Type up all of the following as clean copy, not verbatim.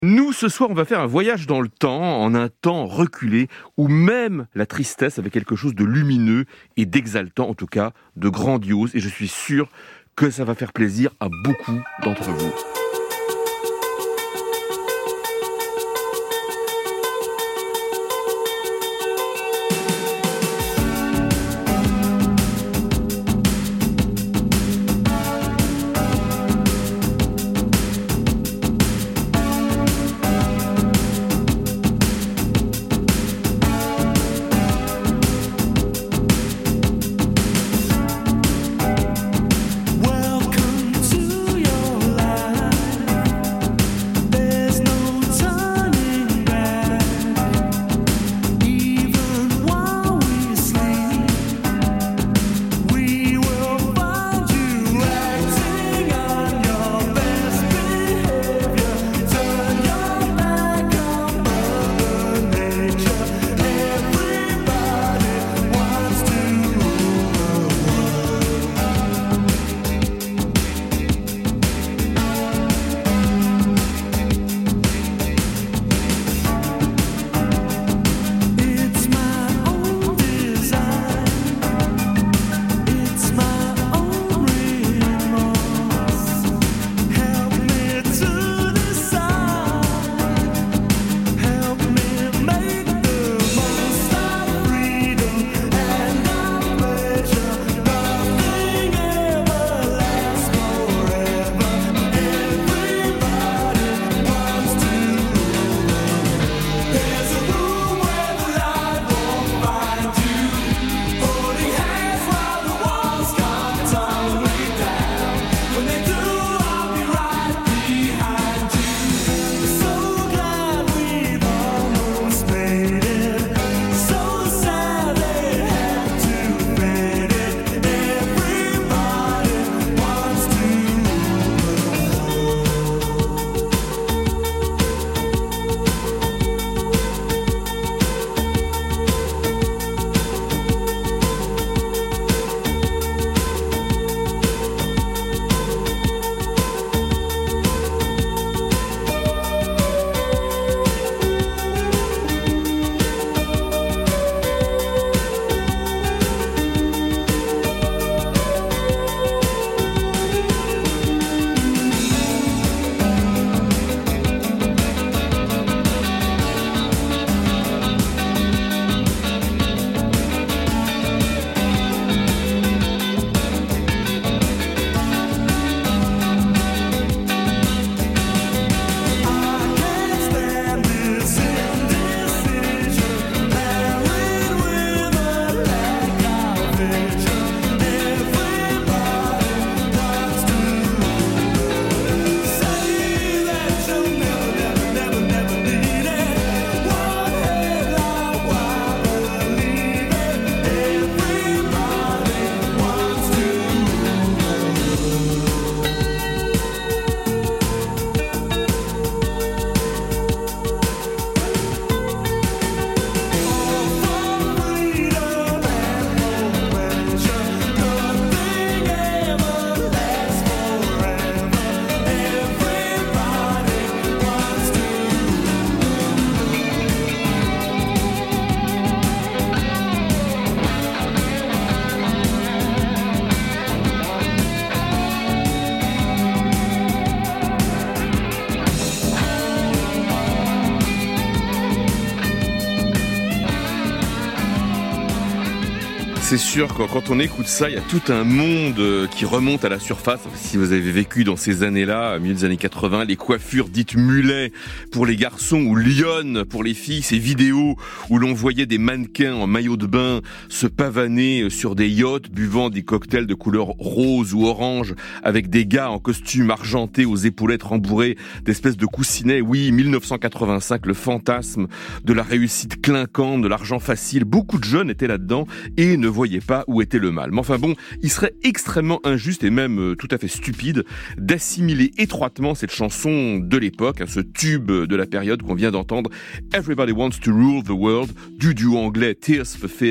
Nous, ce soir, on va faire un voyage dans le temps, en un temps reculé, où même la tristesse avait quelque chose de lumineux et d'exaltant, en tout cas de grandiose. Et je suis sûr que ça va faire plaisir à beaucoup d'entre vous. C'est sûr que quand on écoute ça, il y a tout un monde qui remonte à la surface. Si vous avez vécu dans ces années-là, milieu des années 80, les coiffures dites mulets pour les garçons ou lionnes pour les filles, ces vidéos où l'on voyait des mannequins en maillot de bain se pavaner sur des yachts, buvant des cocktails de couleur rose ou orange, avec des gars en costume argenté aux épaulettes rembourrées d'espèces de coussinets. Oui, 1985, le fantasme de la réussite clinquante, de l'argent facile. Beaucoup de jeunes étaient là-dedans et ne voyaient pas où était le mal. Mais enfin bon, il serait extrêmement injuste et même tout à fait stupide d'assimiler étroitement cette chanson de l'époque, ce tube de la période qu'on vient d'entendre, Everybody Wants to Rule the World, du duo anglais Tears for Fears,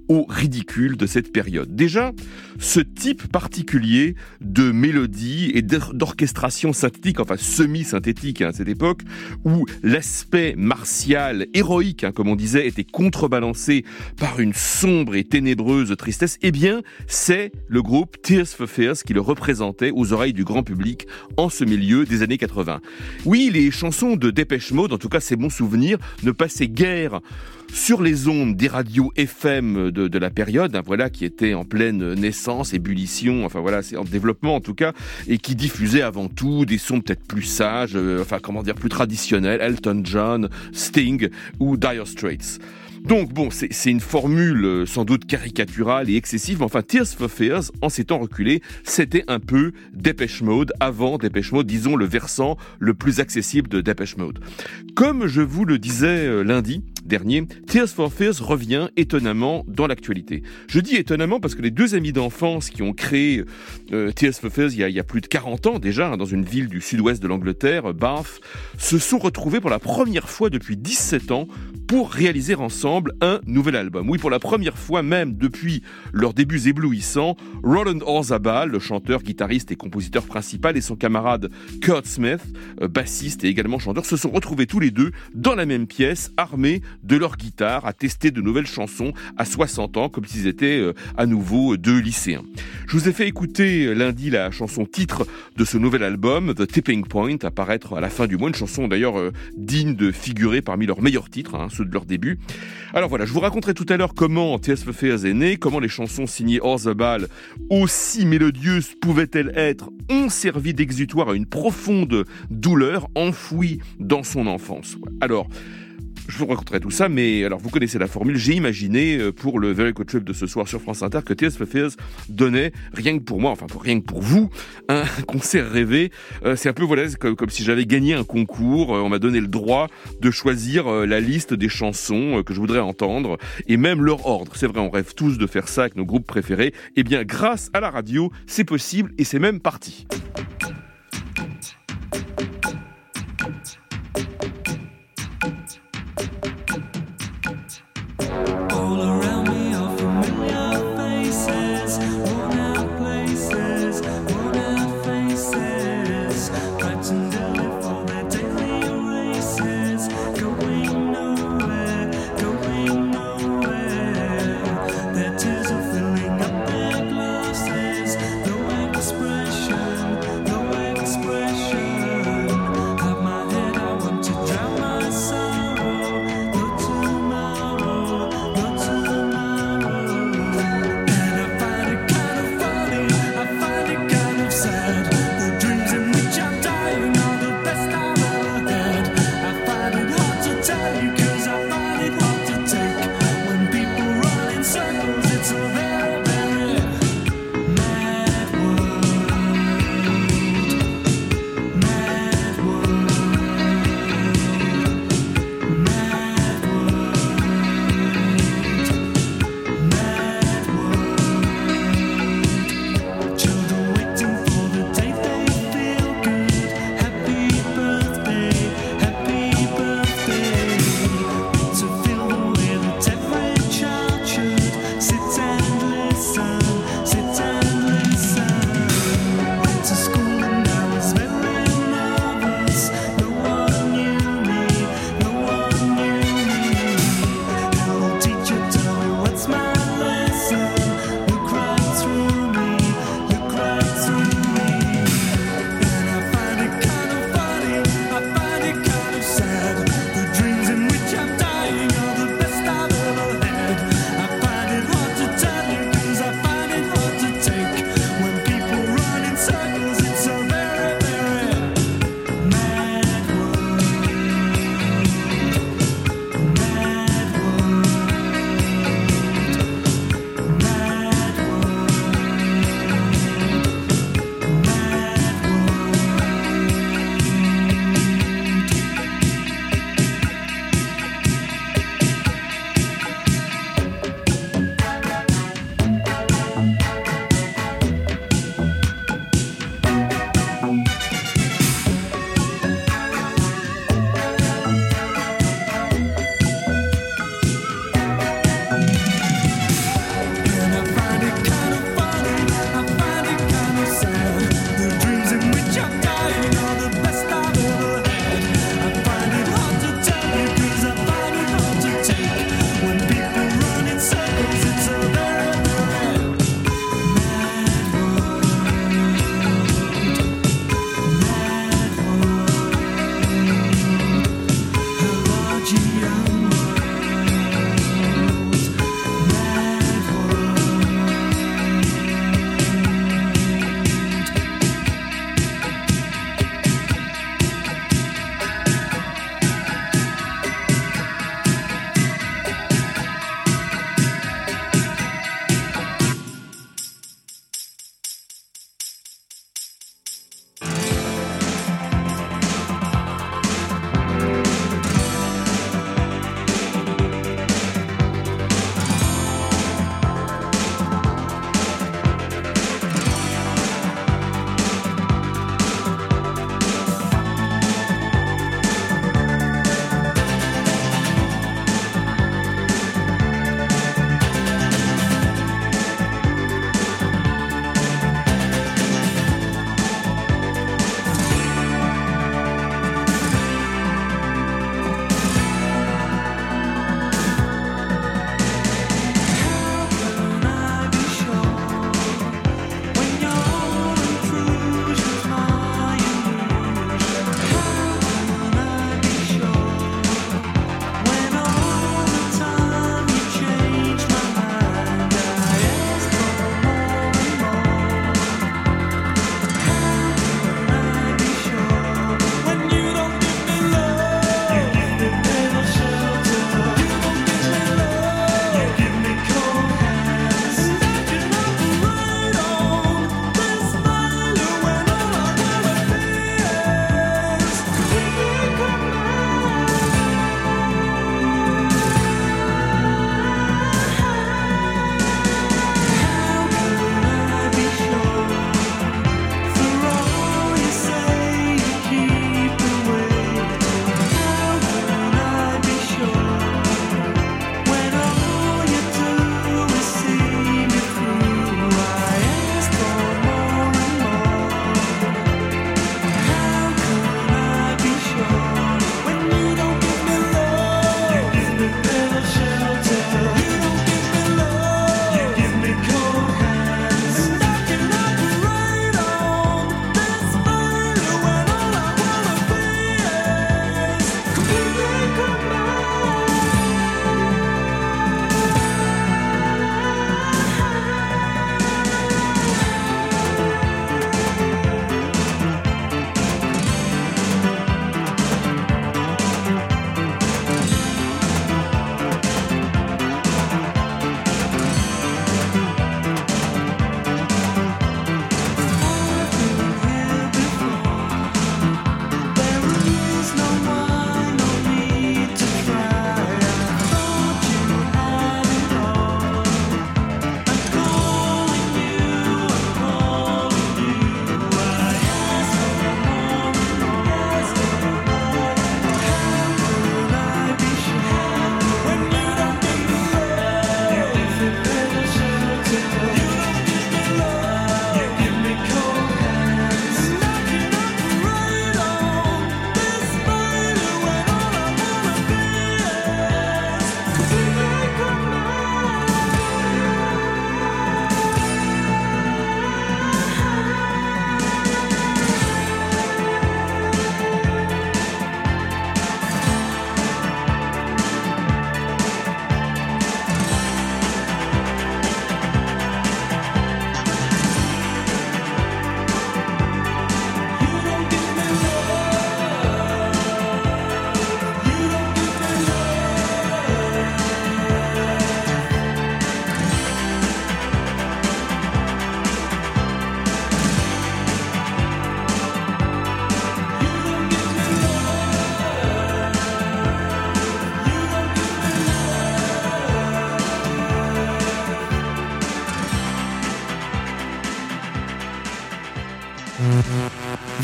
au ridicule de cette période. Déjà, ce type particulier de mélodie et d'orchestration synthétique, enfin semi-synthétique à cette époque, où l'aspect martial, héroïque, comme on disait, était contrebalancé par une sombre et ténébreuse tristesse, eh bien, c'est le groupe Tears for Fears qui le représentait aux oreilles du grand public en ce milieu des années 80. Oui, les chansons de Dépêche Mode, en tout cas c'est mon souvenir, ne passaient guère sur les ondes des radios FM de la période, voilà, qui était en pleine naissance, ébullition, enfin voilà, c'est en développement en tout cas, et qui diffusait avant tout des sons peut-être plus sages, plus traditionnels, Elton John, Sting ou Dire Straits. Donc bon, c'est une formule sans doute caricaturale et excessive, mais enfin Tears for Fears, en ces temps reculés, c'était un peu Dépêche Mode, avant Dépêche Mode, disons le versant le plus accessible de Dépêche Mode. Comme je vous le disais lundi dernier, Tears for Fears revient étonnamment dans l'actualité. Je dis étonnamment parce que les deux amis d'enfance qui ont créé Tears for Fears il y a plus de 40 ans déjà, dans une ville du sud-ouest de l'Angleterre, Bath, se sont retrouvés pour la première fois depuis 17 ans pour réaliser ensemble un nouvel album. Oui, pour la première fois même depuis leurs débuts éblouissants, Roland Orzabal, le chanteur, guitariste et compositeur principal, et son camarade Kurt Smith, bassiste et également chanteur, se sont retrouvés tous les deux dans la même pièce, armés de leur guitare, à tester de nouvelles chansons à 60 ans, comme s'ils étaient à nouveau deux lycéens. Je vous ai fait écouter lundi la chanson titre de ce nouvel album, The Tipping Point, à paraître à la fin du mois, une chanson d'ailleurs digne de figurer parmi leurs meilleurs titres, ceux de leur début. Alors voilà, je vous raconterai tout à l'heure comment Tears for Fears est né, comment les chansons signées Orzabal, aussi mélodieuses pouvaient-elles être, ont servi d'exutoire à une profonde douleur enfouie dans son enfance. Alors, je vous raconterai tout ça, mais alors vous connaissez la formule. J'ai imaginé pour le Very Good Trip de ce soir sur France Inter que Tears for Fears donnait, rien que pour moi, rien que pour vous, un concert rêvé. C'est un peu comme si j'avais gagné un concours. On m'a donné le droit de choisir la liste des chansons que je voudrais entendre et même leur ordre. C'est vrai, on rêve tous de faire ça avec nos groupes préférés. Eh bien, grâce à la radio, c'est possible et c'est même parti.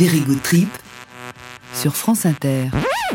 Very Good Trip sur France Inter.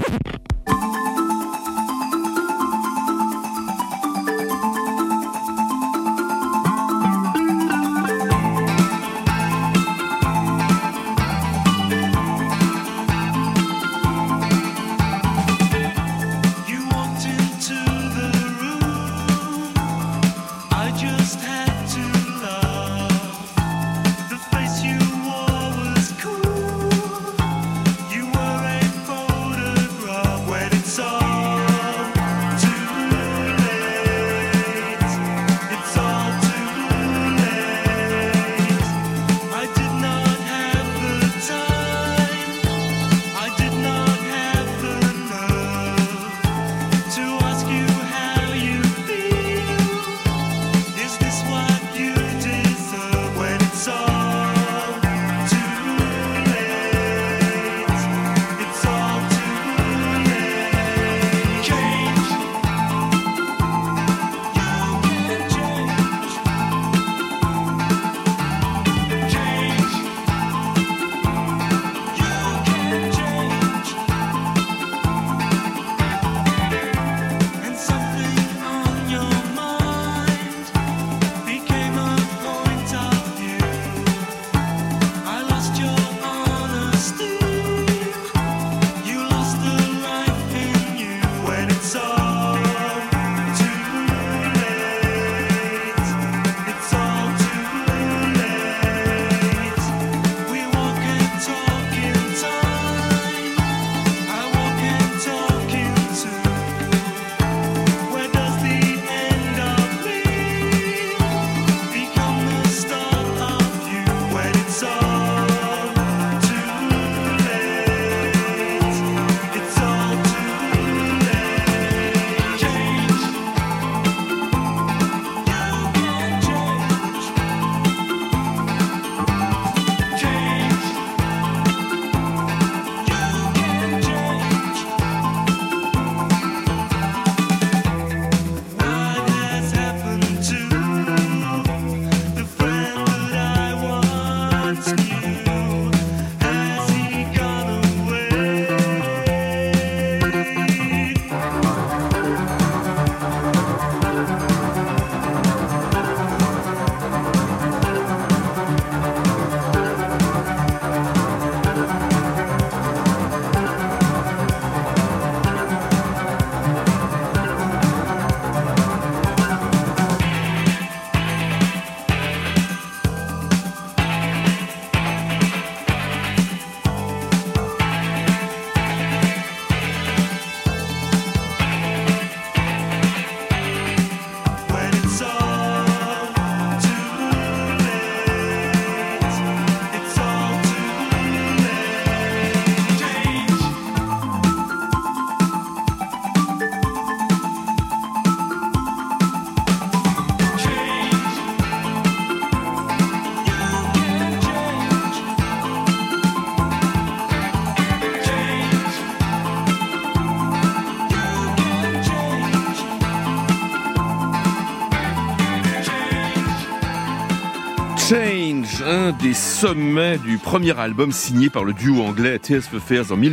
Change, un des sommets du premier album signé par le duo anglais Tears for Fears en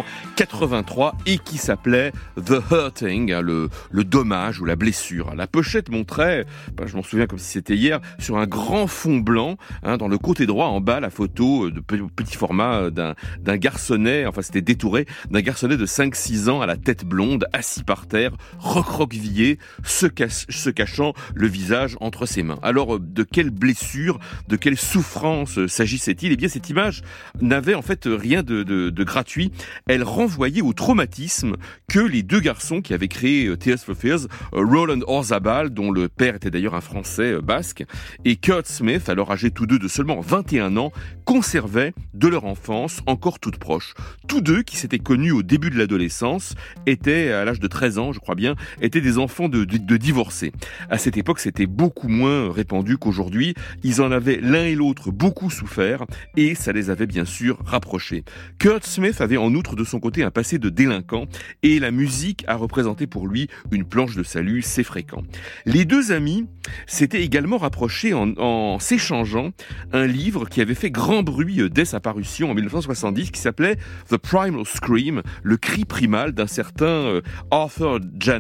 1983 et qui s'appelait The Hurting, le dommage ou la blessure. La pochette montrait, je m'en souviens comme si c'était hier, sur un grand fond blanc, dans le côté droit en bas, la photo de petit format d'un garçonnet, enfin c'était détouré, d'un garçonnet de 5-6 ans à la tête blonde, assis par terre, recroquevillé, se cachant le visage entre ses mains. Alors de quelle blessure, de quelle souffrance s'agissait-il ? Eh bien cette image n'avait en fait rien de gratuit. Elle renvoyait au traumatisme que les deux garçons qui avaient créé Tears for Fears, Roland Orzabal, dont le père était d'ailleurs un Français basque, et Kurt Smith, alors âgés tous deux de seulement 21 ans, conservaient de leur enfance encore toute proche. Tous deux, qui s'étaient connus au début de l'adolescence, étaient, à l'âge de 13 ans, je crois bien, étaient des enfants de divorcés. À cette époque, c'était beaucoup moins répandu qu'aujourd'hui. Ils en avaient l'un et et l'autre beaucoup souffert et ça les avait bien sûr rapprochés. Kurt Smith avait en outre de son côté un passé de délinquant et la musique a représenté pour lui une planche de salut, c'est fréquent. Les deux amis s'étaient également rapprochés en s'échangeant un livre qui avait fait grand bruit dès sa parution en 1970 qui s'appelait The Primal Scream, le cri primal d'un certain Arthur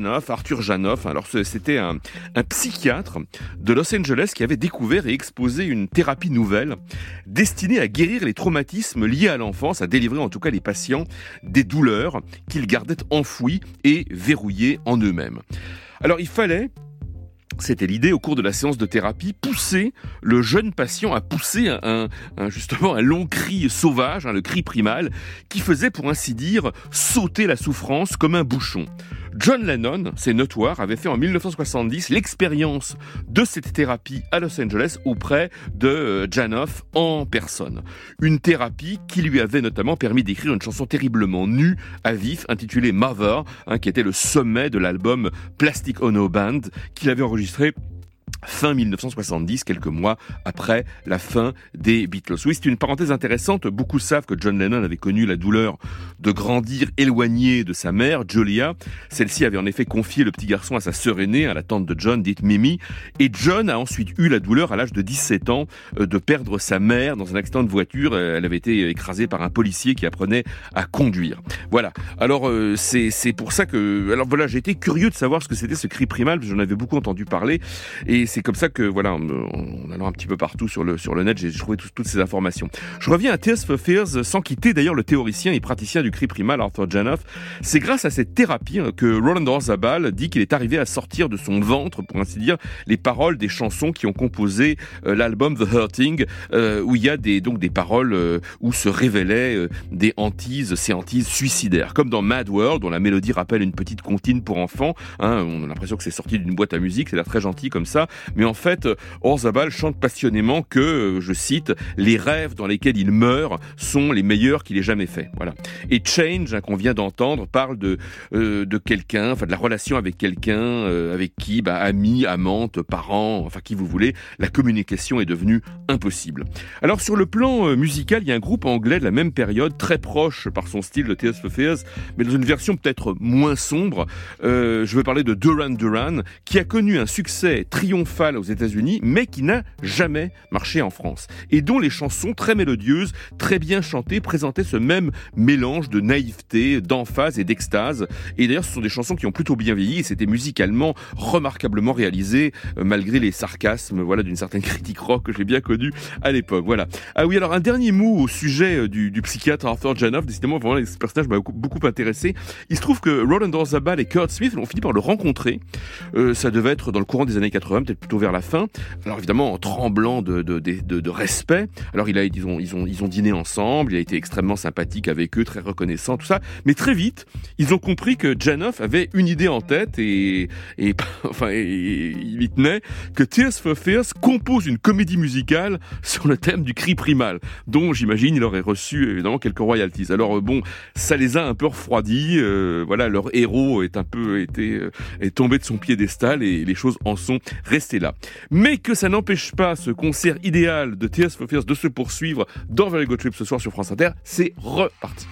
Janoff. Alors c'était un psychiatre de Los Angeles qui avait découvert et exposé une thérapie nouvelle destinée à guérir les traumatismes liés à l'enfance, à délivrer en tout cas les patients des douleurs qu'ils gardaient enfouies et verrouillées en eux-mêmes. Alors il fallait, c'était l'idée au cours de la séance de thérapie, pousser le jeune patient à pousser justement un long cri sauvage, le cri primal, qui faisait pour ainsi dire sauter la souffrance comme un bouchon. John Lennon, c'est notoire, avait fait en 1970 l'expérience de cette thérapie à Los Angeles auprès de Janoff en personne. Une thérapie qui lui avait notamment permis d'écrire une chanson terriblement nue à vif intitulée Mother, qui était le sommet de l'album Plastic Ono Band qu'il avait enregistré fin 1970, quelques mois après la fin des Beatles. Oui, c'est une parenthèse intéressante. Beaucoup savent que John Lennon avait connu la douleur de grandir éloigné de sa mère, Julia. Celle-ci avait en effet confié le petit garçon à sa sœur aînée, à la tante de John, dite Mimi. Et John a ensuite eu la douleur à l'âge de 17 ans de perdre sa mère dans un accident de voiture. Elle avait été écrasée par un policier qui apprenait à conduire. Voilà. Alors, c'est pour ça que... Alors voilà, j'ai été curieux de savoir ce que c'était ce cri primal, parce que j'en avais beaucoup entendu parler. Et c'est comme ça que, voilà, en allant un petit peu partout sur le net, j'ai trouvé toutes ces informations. Je reviens à Tears for Fears, sans quitter d'ailleurs le théoricien et praticien du cri primal Arthur Janoff. C'est grâce à cette thérapie que Roland Orzabal dit qu'il est arrivé à sortir de son ventre, pour ainsi dire, les paroles des chansons qui ont composé l'album The Hurting, où il y a des paroles où se révélaient ces hantises suicidaires. Comme dans Mad World, dont la mélodie rappelle une petite comptine pour enfants. On a l'impression que c'est sorti d'une boîte à musique, c'est l'air très gentil comme ça. Mais en fait, Orzabal chante passionnément que, je cite, les rêves dans lesquels il meurt sont les meilleurs qu'il ait jamais faits. Voilà. Et Change, qu'on vient d'entendre, parle de quelqu'un, enfin de la relation avec quelqu'un, avec qui, amis, amante, parents, enfin qui vous voulez, la communication est devenue impossible. Alors sur le plan musical, il y a un groupe anglais de la même période, très proche par son style de Tears for Fears, mais dans une version peut-être moins sombre. Je veux parler de Duran Duran, qui a connu un succès triomphal aux États-Unis, mais qui n'a jamais marché en France, et dont les chansons très mélodieuses, très bien chantées, présentaient ce même mélange de naïveté, d'emphase et d'extase. Et d'ailleurs, ce sont des chansons qui ont plutôt bien vieilli, et c'était musicalement remarquablement réalisé, malgré les sarcasmes, voilà, d'une certaine critique rock que j'ai bien connue à l'époque. Voilà. Ah oui, alors un dernier mot au sujet du psychiatre Arthur Janoff. Décidément, vraiment, ce personnage m'a beaucoup intéressé. Il se trouve que Roland Orzabal et Kurt Smith ont fini par le rencontrer. Ça devait être dans le courant des années 80, peut-être plutôt vers la fin. Alors évidemment, en tremblant de respect. Alors ils ont dîné ensemble. Il a été extrêmement sympathique avec eux, très reconnaissant, tout ça. Mais très vite, ils ont compris que Janoff avait une idée en tête et il y tenait, que Tears for Fears compose une comédie musicale sur le thème du cri primal, dont j'imagine il aurait reçu évidemment quelques royalties. Alors ça les a un peu refroidis. Voilà, leur héros est tombé de son piédestal et les choses en sont restées là. Mais que ça n'empêche pas ce concert idéal de Tears for Fears de se poursuivre dans Very Good Trip ce soir sur France Inter. C'est reparti.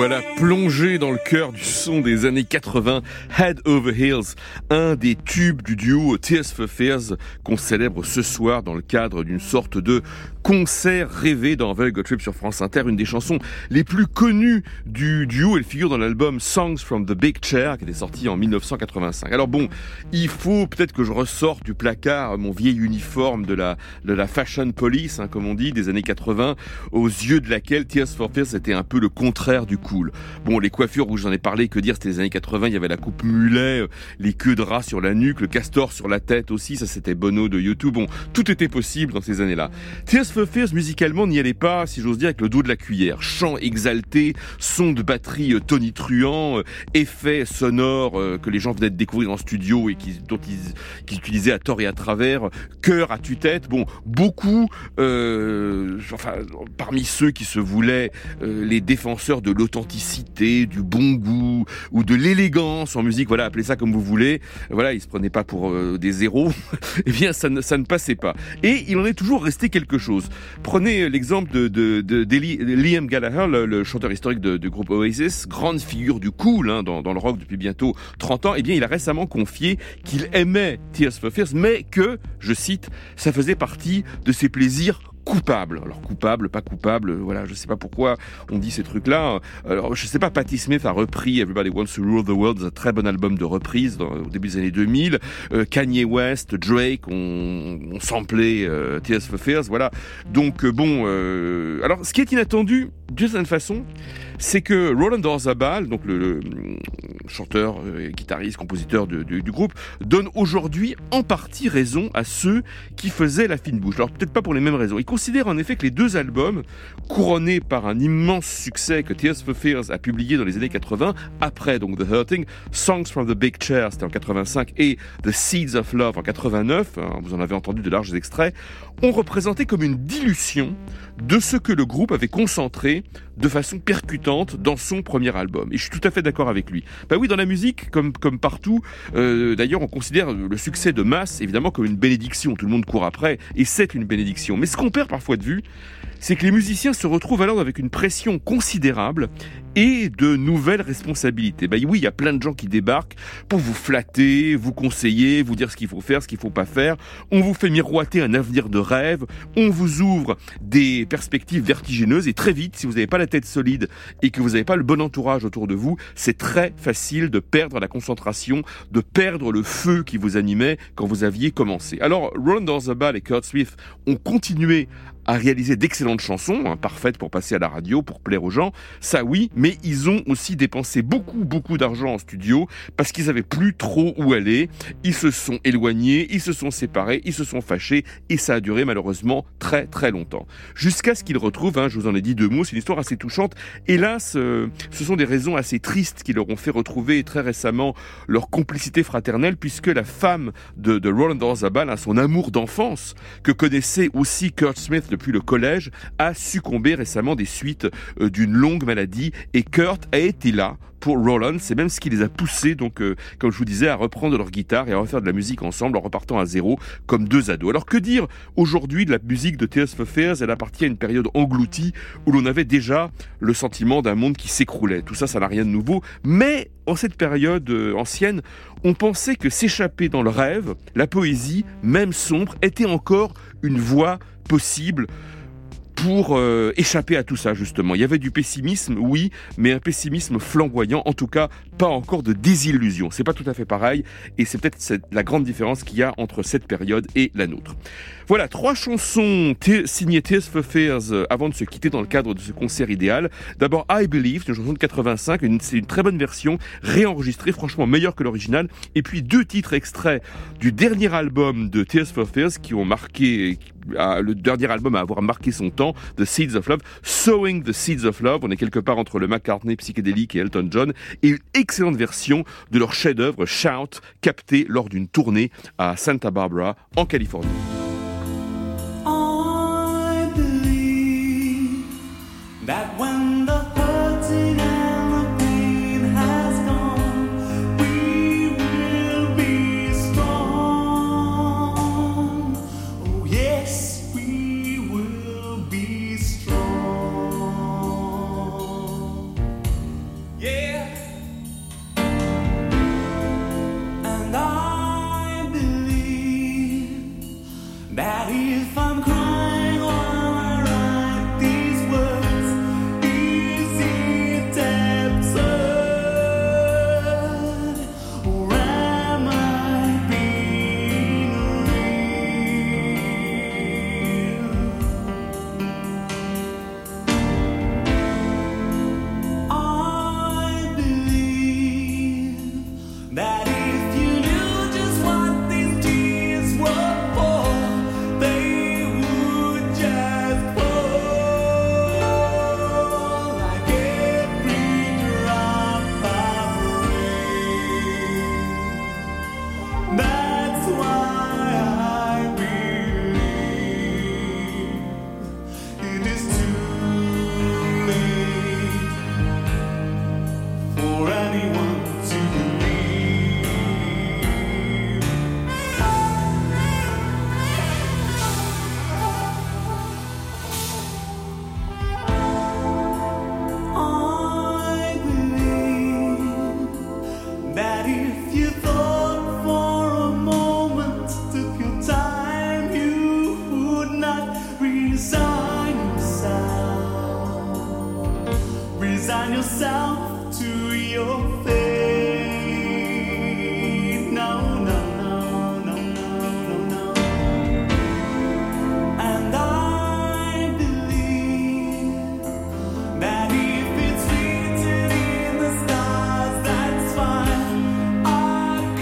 Voilà, plongé dans le cœur du son des années 80, Head Over Heels, un des tubes du duo Tears for Fears qu'on célèbre ce soir dans le cadre d'une sorte de concert rêvé dans Very Good Trip sur France Inter, une des chansons les plus connues du duo. Elle figure dans l'album Songs from the Big Chair qui était sorti en 1985. Alors bon, il faut peut-être que je ressorte du placard mon vieil uniforme de la fashion police, comme on dit, des années 80, aux yeux de laquelle Tears for Fears était un peu le contraire du cool. Bon, les coiffures où j'en ai parlé, que dire, c'était les années 80, il y avait la coupe mulet, les queues de rat sur la nuque, le castor sur la tête aussi, ça c'était Bono de YouTube. Bon, tout était possible dans ces années-là. Tears for Fears, musicalement, n'y allait pas, si j'ose dire, avec le dos de la cuillère. Chant exalté, son de batterie tonitruant, effets sonores que les gens venaient de découvrir en studio et qu'ils utilisaient à tort et à travers, chœur à tue-tête. Bon, beaucoup, parmi ceux qui se voulaient les défenseurs de l'authenticité, du bon goût ou de l'élégance en musique, voilà, appelez ça comme vous voulez, voilà, ils se prenaient pas pour des zéros, eh bien ça ne passait pas. Et il en est toujours resté quelque chose. Prenez l'exemple de Liam Gallagher, le chanteur historique du groupe Oasis, grande figure du cool dans le rock depuis bientôt 30 ans, eh bien il a récemment confié qu'il aimait Tears for Fears, mais que, je cite, ça faisait partie de ses plaisirs coupable. Alors coupable, pas coupable, voilà, je sais pas pourquoi on dit ces trucs-là. Alors je sais pas, Patti Smith a repris Everybody Wants to Rule the World, un très bon album de reprise au début des années 2000. Kanye West, Drake ont samplé Tears for Fears, voilà. Donc alors ce qui est inattendu d'une certaine façon, c'est que Roland Orzabal, donc le chanteur, guitariste, compositeur du groupe, donne aujourd'hui en partie raison à ceux qui faisaient la fine bouche. Alors peut-être pas pour les mêmes raisons. Il considère en effet que les deux albums, couronnés par un immense succès que Tears for Fears a publié dans les années 80, après donc The Hurting, Songs from the Big Chair, c'était en 85, et The Seeds of Love en 89, vous en avez entendu de larges extraits, ont représenté comme une dilution de ce que le groupe avait concentré de façon percutante dans son premier album. Et je suis tout à fait d'accord avec lui. Bah oui, dans la musique, comme partout, d'ailleurs on considère le succès de masse évidemment comme une bénédiction. Tout le monde court après, et c'est une bénédiction. Mais ce qu'on perd parfois de vue, c'est que les musiciens se retrouvent alors avec une pression considérable et de nouvelles responsabilités. Bah oui, il y a plein de gens qui débarquent pour vous flatter, vous conseiller, vous dire ce qu'il faut faire, ce qu'il faut pas faire. On vous fait miroiter un avenir de rêve, on vous ouvre des perspectives vertigineuses et très vite, si vous n'avez pas la tête solide et que vous n'avez pas le bon entourage autour de vous, c'est très facile de perdre la concentration, de perdre le feu qui vous animait quand vous aviez commencé. Alors, Roland Orzabal et Kurt Smith ont continué à réaliser d'excellentes chansons, parfaites pour passer à la radio, pour plaire aux gens, ça oui, mais ils ont aussi dépensé beaucoup d'argent en studio parce qu'ils avaient plus trop où aller, ils se sont éloignés, ils se sont séparés, ils se sont fâchés et ça a duré malheureusement très longtemps. Jusqu'à ce qu'ils retrouvent, je vous en ai dit 2 mots, c'est une histoire assez touchante, hélas, ce sont des raisons assez tristes qui leur ont fait retrouver très récemment leur complicité fraternelle puisque la femme de Roland Orzabal, son amour d'enfance que connaissait aussi Kurt Smith depuis le collège, a succombé récemment des suites d'une longue maladie et Kurt a été là pour Roland, c'est même ce qui les a poussés, donc, comme je vous disais, à reprendre leur guitare et à refaire de la musique ensemble en repartant à zéro comme 2 ados. Alors que dire aujourd'hui de la musique de Tears for Fears? Elle appartient à une période engloutie où l'on avait déjà le sentiment d'un monde qui s'écroulait. Tout ça, ça n'a rien de nouveau, mais en cette période ancienne, on pensait que s'échapper dans le rêve, la poésie, même sombre, était encore une voie possible pour échapper à tout ça, justement. Il y avait du pessimisme, oui, mais un pessimisme flamboyant, en tout cas, pas encore de désillusion. C'est pas tout à fait pareil, et c'est peut-être la grande différence qu'il y a entre cette période et la nôtre. Voilà, 3 chansons signées Tears for Fears avant de se quitter dans le cadre de ce concert idéal. D'abord, I Believe, une chanson de 85, c'est une très bonne version, réenregistrée, franchement meilleure que l'original. Et puis 2 titres extraits du dernier album de Tears for Fears qui ont marqué, le dernier album à avoir marqué son temps, The Seeds of Love, Sowing the Seeds of Love. On est quelque part entre le McCartney psychédélique et Elton John, et une excellente version de leur chef-d'œuvre Shout, capté lors d'une tournée à Santa Barbara, en Californie. That when the hurting and the pain has gone, we will be strong. Oh yes, we will be strong. if you thought for a moment, took your time, you would not resign yourself to your fate. No, no, no, no, no, no, no. And I believe that if it's written in the stars, that's fine. Our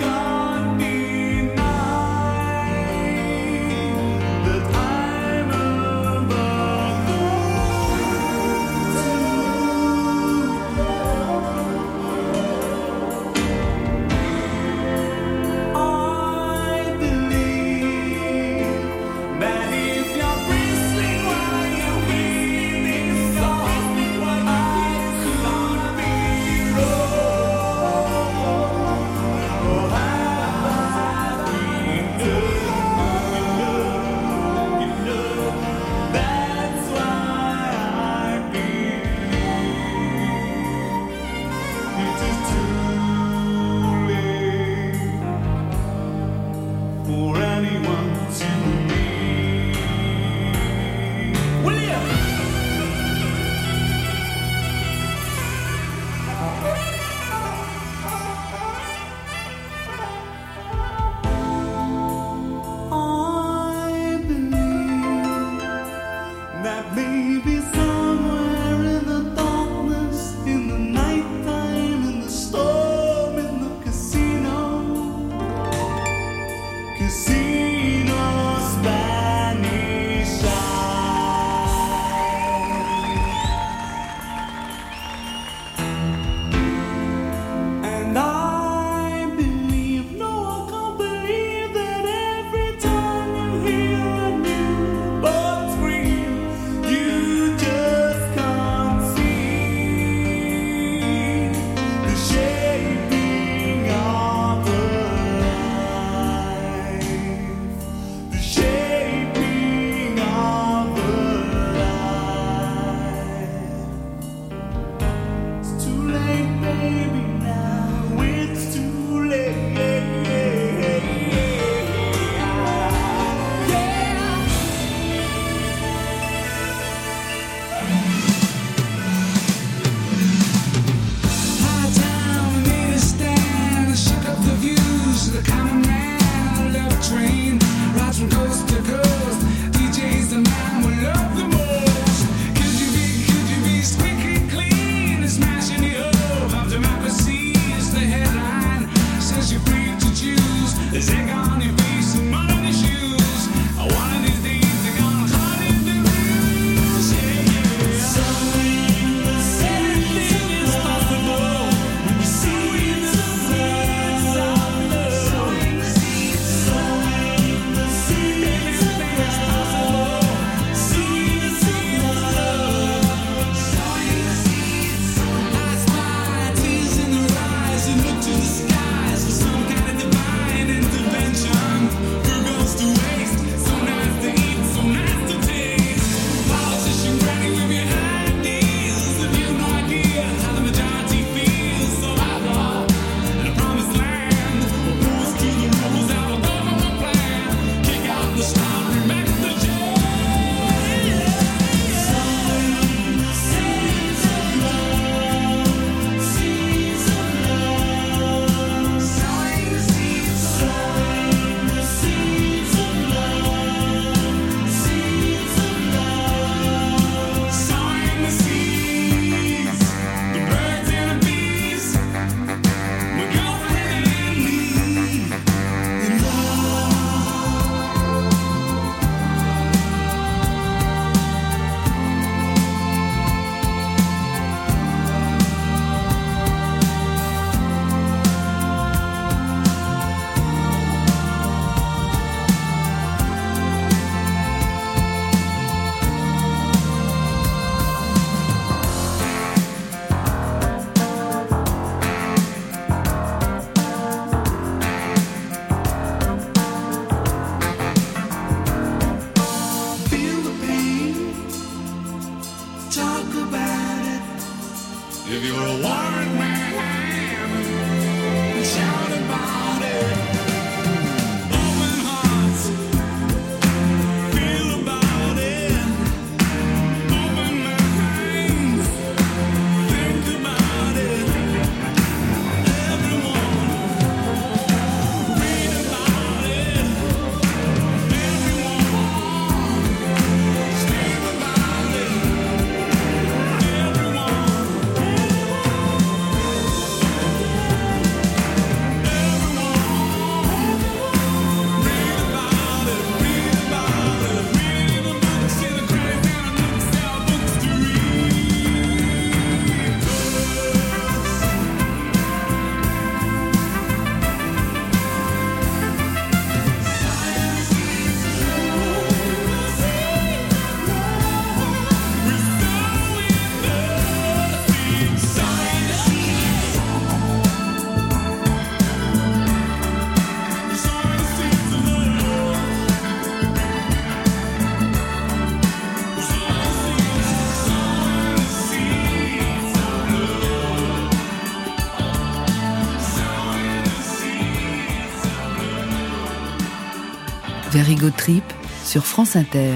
Very Good Trip sur France Inter.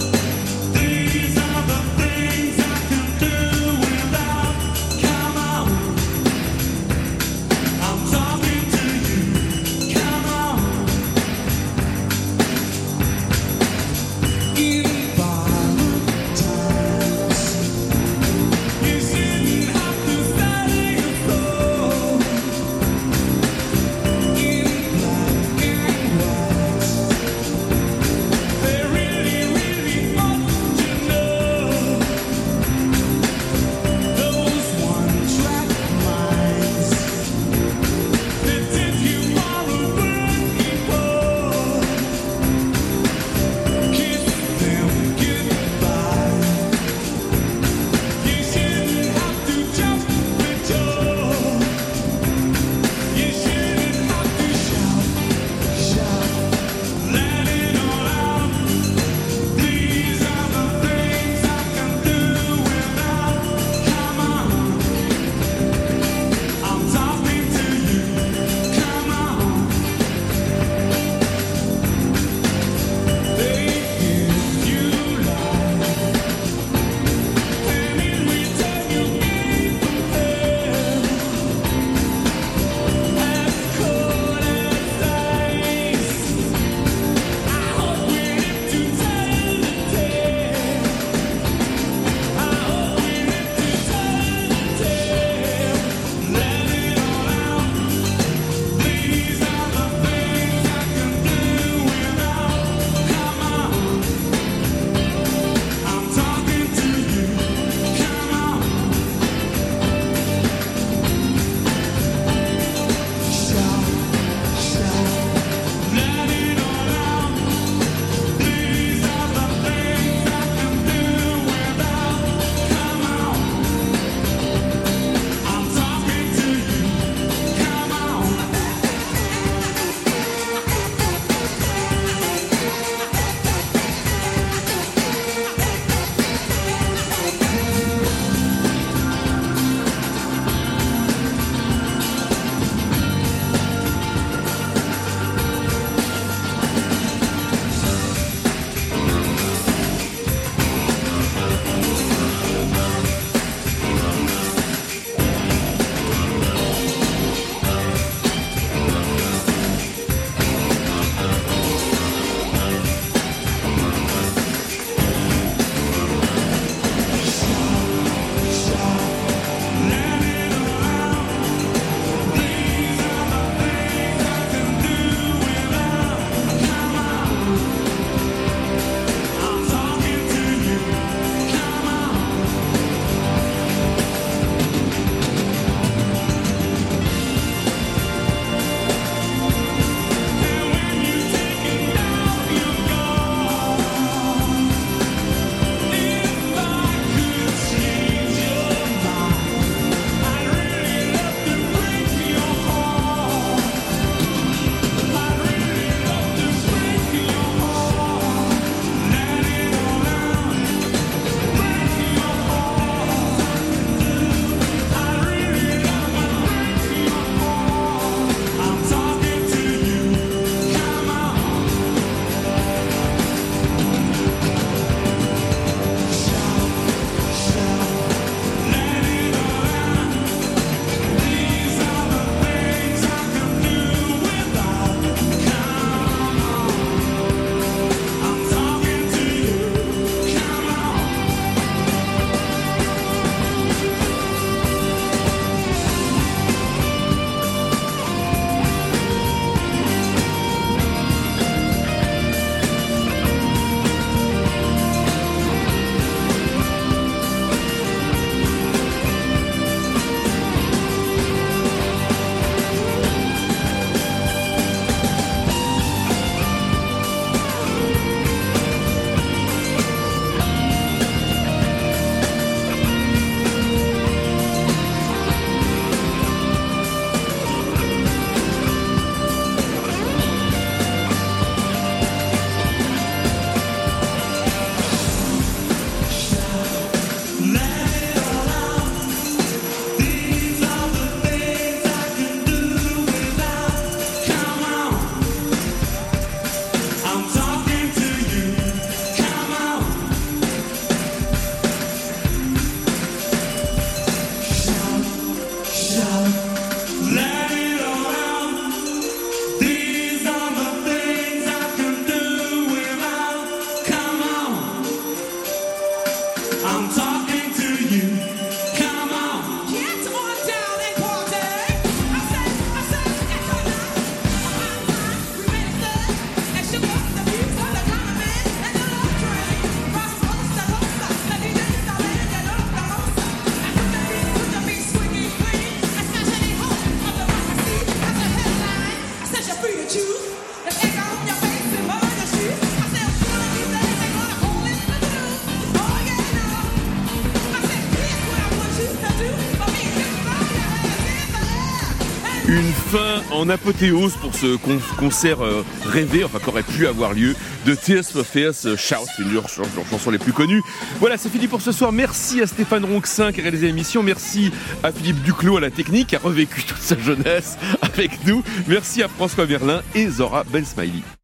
Come on. Une fin en apothéose pour ce concert rêvé, enfin qu'aurait pu avoir lieu, de Tears for Fears Shout, une de leurs chansons les plus connues. Voilà, c'est fini pour ce soir. Merci à Stéphane Ronxin qui a réalisé l'émission. Merci à Philippe Duclos à la technique, qui a revécu toute sa jeunesse avec nous. Merci à François Merlin et Zora Ben Smiley.